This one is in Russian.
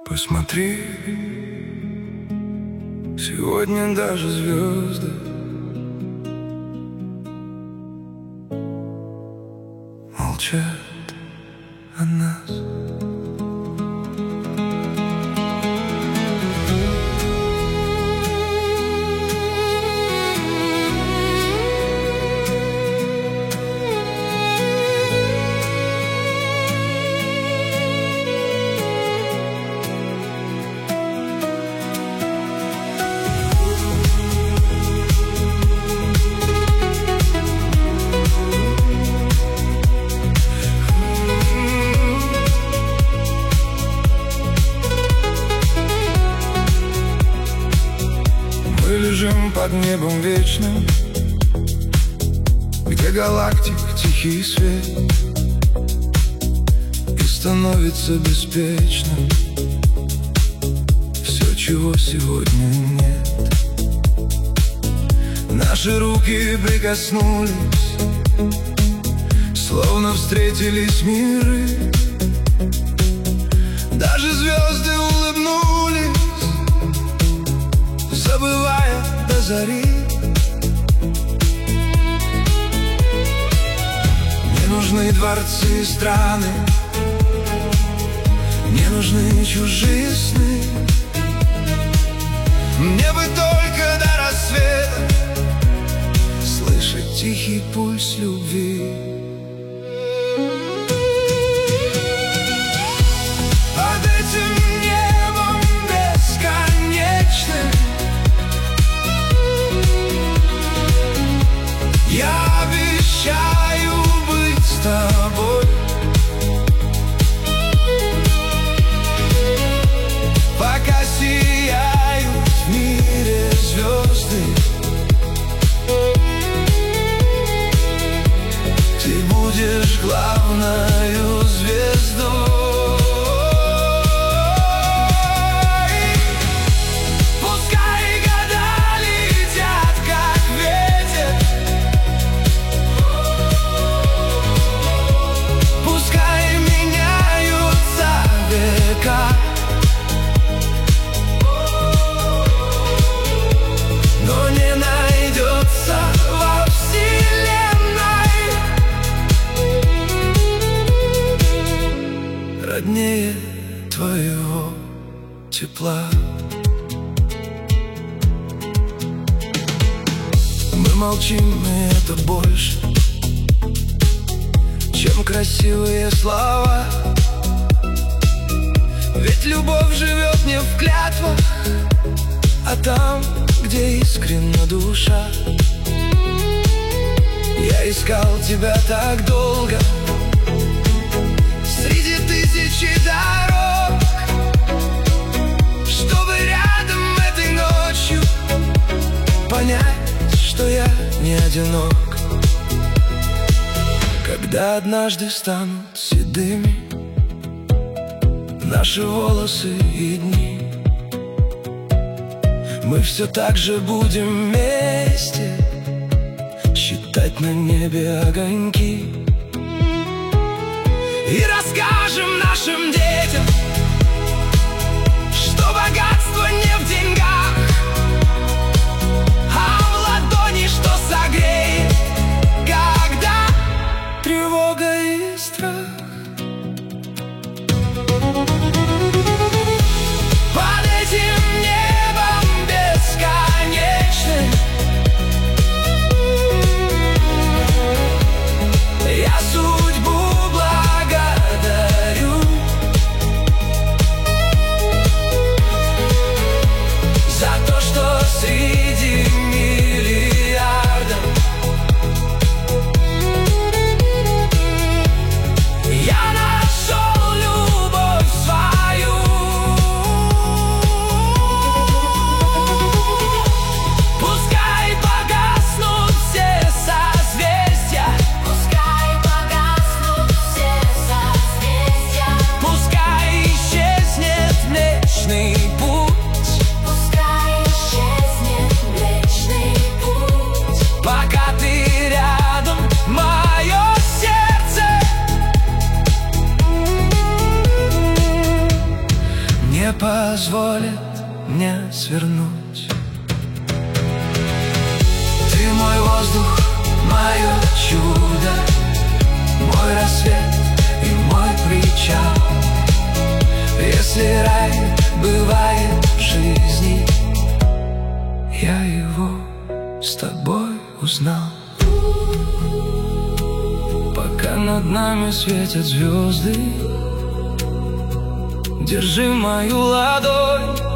Посмотри, сегодня даже звезды молчат о нас. Мы лежим под небом вечным, где галактик тихий свет, и становится беспечным все, чего сегодня нет. Наши руки прикоснулись, словно встретились миры. Даже звезды улыбнулись, забывая до зари. Не нужны дворцы и страны, не нужны чужие сны. Мне бы только до рассвета слышать тихий пульс любви. Под этим небом бесконечным я обещаю быть с тобой. Пока сияют в мире звезды, ты будешь главною звездой. Пускай года летят, как ветер, пускай меняются века, но не найдется во вселенной роднее твоего тепла. Мы молчим, и это больше, чем красивые слова. Ведь любовь живет не в клятвах, а там, где искренна душа. Я искал тебя так долго среди тысячи дорог, чтобы рядом этой ночью понять, что я не одинок. Когда однажды станут седыми наши волосы и дни, мы все так же будем вместе считать на небе огоньки и расскажем нашим детям, что богатство не в деньгах, а в ладони, что согреет, когда тревога и страх. Под этим небом бесконечным я судьбу благодарю. позволит мне свернуть. Ты мой воздух, мое чудо, мой рассвет и мой причал. Если рай бывает в жизни, я его с тобой узнал. Пока над нами светят звезды, держи мою ладонь.